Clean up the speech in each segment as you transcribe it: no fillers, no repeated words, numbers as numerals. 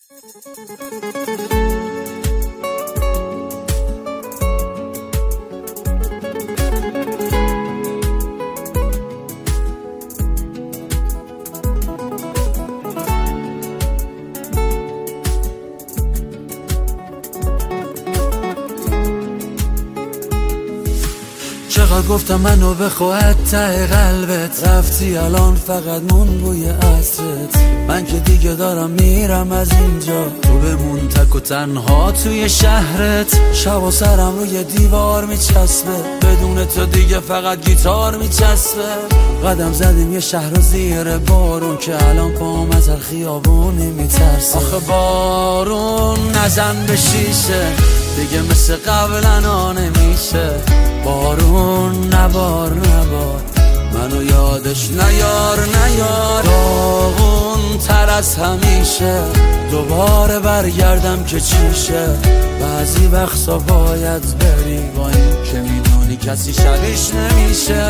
چقدر گفتم منو بخواهد ته قلبت، رفتی الان فقط مون بوی عطرت. من که دیگه دارم میرم از اینجا، تو بمون تک و تنها توی شهرت. شب و سرم روی دیوار میچسبه، بدون تو دیگه فقط گیتار میچسبه. قدم زدیم یه شهر زیر بارون، که الان پام از هر خیابونی میترسه. آخه بارون نزن به شیشه، دیگه مثل قبلا نمیشه. بارون نبار نبار، منو یادش نیار نیار. داغون تر از همیشه، دوباره برگردم که چیشه. بعضی وقتا باید بری، با این که میدونی کسی شبیش نمیشه.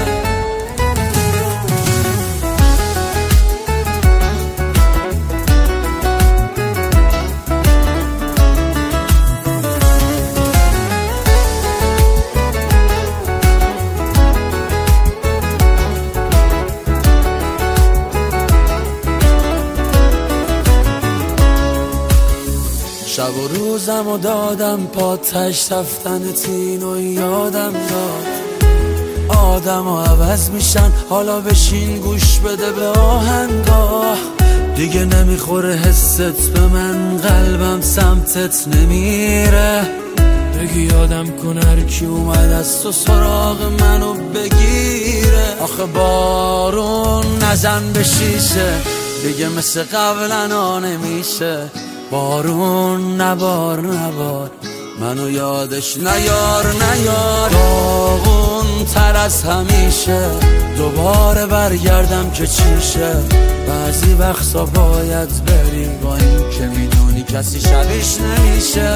شب و روزم و دادم پاتش، رفتن تینو یادم داد. آدم ها عوض میشن، حالا بشین گوش بده به آهنگاه. دیگه نمیخوره حست به من، قلبم سمتت نمیره. بگی یادم کن هر کی اومد از تو سراغ منو بگیره. آخه بارون نزن به شیشه، دیگه مثل قبلا نمیشه. بارون نبار نبار، منو یادش نیار نیار. داغون تر از همیشه، دوباره برگردم که چیشه. بعضی وقتا باید بری، با این که میدونی کسی شبیش نمیشه.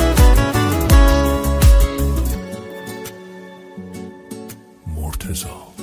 مرتضی